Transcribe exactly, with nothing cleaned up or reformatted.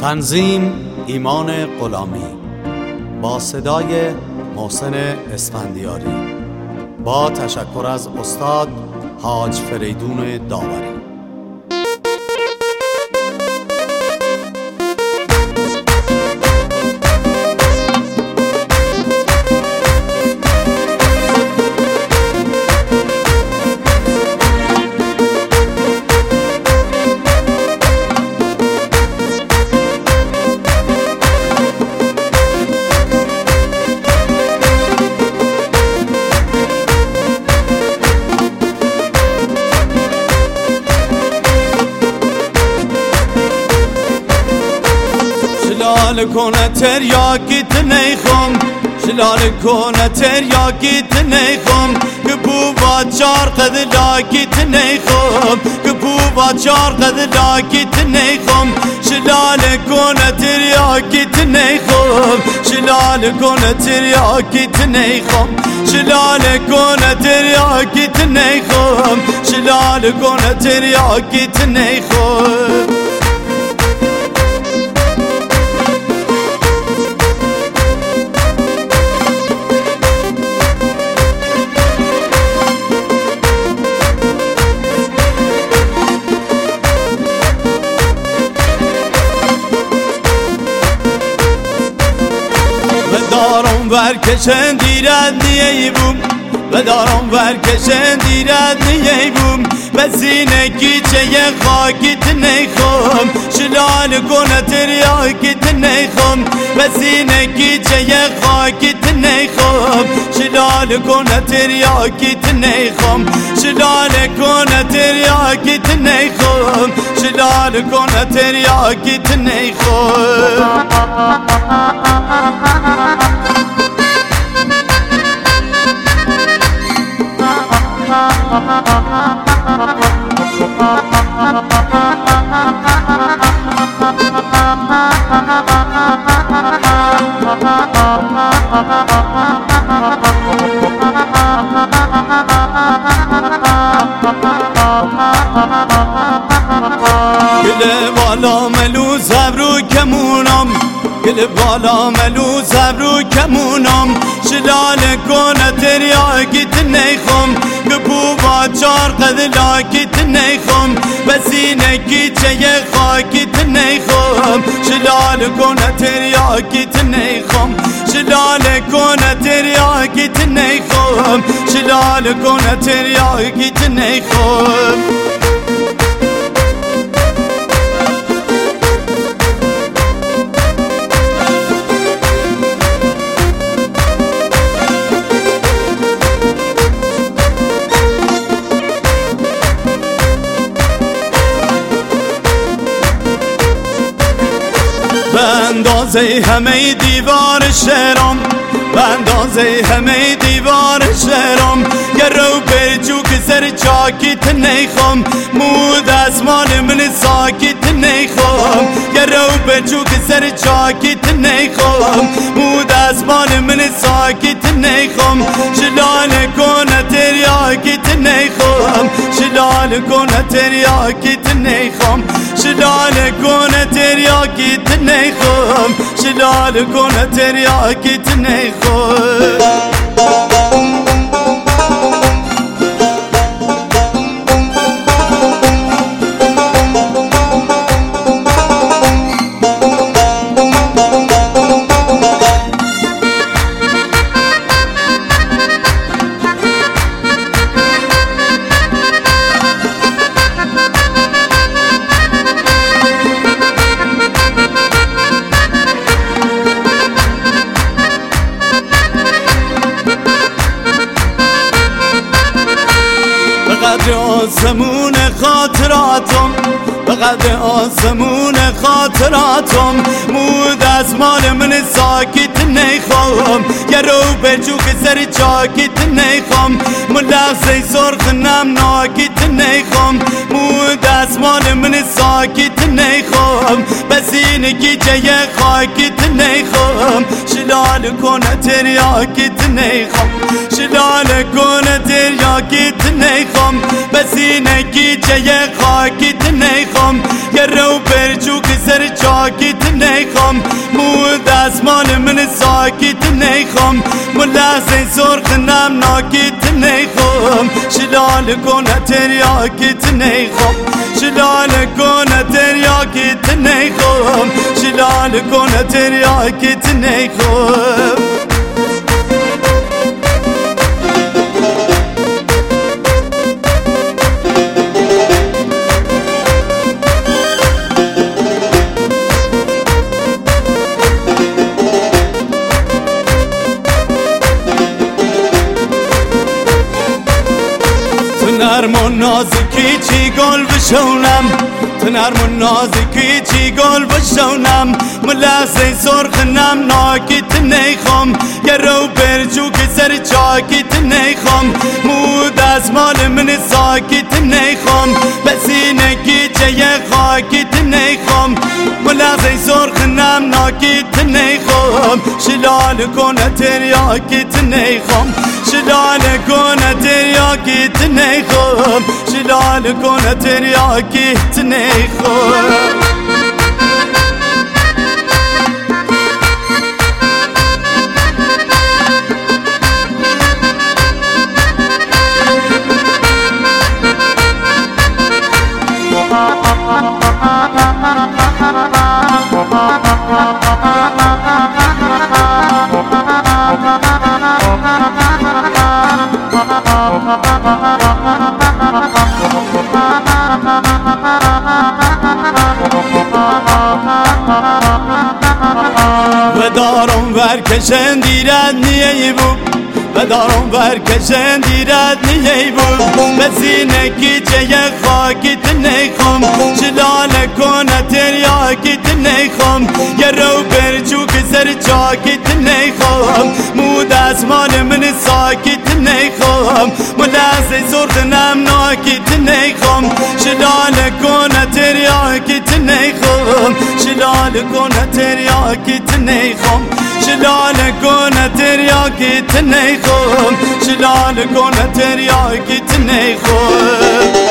تنظیم ایمان غلامی با صدای محسن اسفندیاری با تشکر از استاد حاج فریدون داوری. شلال کنه تریاکیت نیخم شلال کنه تریاکیت نیخم که بوبا چار قد لاکیت نیخم که بوبا چار قد لاکیت نیخم شلال کنه تریاکیت نیخم شلال کنه تریاکیت نیخم شلال کنه تریاکیت نیخم شلال کنه تریاکیت نیخم. دارم ورکشن دیرد نیه بوم و دارم ورکشن دیرد نیه بوم و زینگی چه یه خاکیت نیخم شلال کنه تریاکیت نیخم و زینگی چه یه خاکیت نیخم شلال کنه تریاکیت نیخم شلال کنه تریاکیت نیخم شلال کنه تریاکیت نیخم. گل بالا ملو زبرو کمونم گل بالا ملو زبرو کمونم شلال کنه تریاکیت نیخم که بوبا چار قد لاکیت نیخم بسینگی چه خاکیت نیخم شلال کنه تریاکیت نیخم شلال کنه تریاکیت نیخم شلال کنه تریاکیت نیخم. بندازه همه دیوار شهرم بندازه همه دیوار شهرم یه رو برجو که سر چاکیت نیخم مود اسمان من ساکیت نیخم یه رو برجو که سر چاکیت نیخم مود اسمان من ساکیت نیخم شلال کنه تریاکیت نیخم شلال کنه تریاکیت نیخم شلال کنه تریاکیت نیخم شلال کنه تریاکیت نیخم. بقدر آسمون خاطراتم بقدر آسمون خاطراتم مود از مال من ساکت نیخوام یه رو برجو که سر چاکت نیخوام من لحظه سرخ نم ناکت نیخوام مود از مال من ساکت نیخوام بسینگی جه خاکت نیخوام شلال کنه تریاکت نیخوام شلال کنه تریاکت نیخوام بسینگی جه خاکت نیخوام یه رو برجو که سر چاکت مال من ساکت نیخم ملحظه سرخ نم ناکت نیخم شلال کنه تریاکت نیخم شلال کنه تریاکت نیخم شلال کنه تریاکت نیخم نرم و نازکی چی گل بشونم تو نرم و نازکی چی گل بشونم ملحظه سرخ نم ناکت نیخم یه رو برجو که سر چاکت نیخم مود از مال من ساکت نیخم بسینگی چه خاکت نیخم ملحظه سرخ نم ناکت نیخم شلال کنه تریاکت نیخم شلال کنه تریاکت نیخم شلال کنه تریاکت نیخم و دارم ورکشن دیرد نیه بود و دارم ورکشن دیرد نیه بود بزینه کی چه خاکت نیخم شلال کنه تریاکت نیخم یه رو برجو که سر چاکت نیخم مود از مال من ساکت نیخم ملحظه سرخ نم ناکت نیخم شلال کنه تریاکت نیخم شلال کنه تریاکت نیخم شلال کنه تریاکت نیخم شلال کنه تریاکت نیخم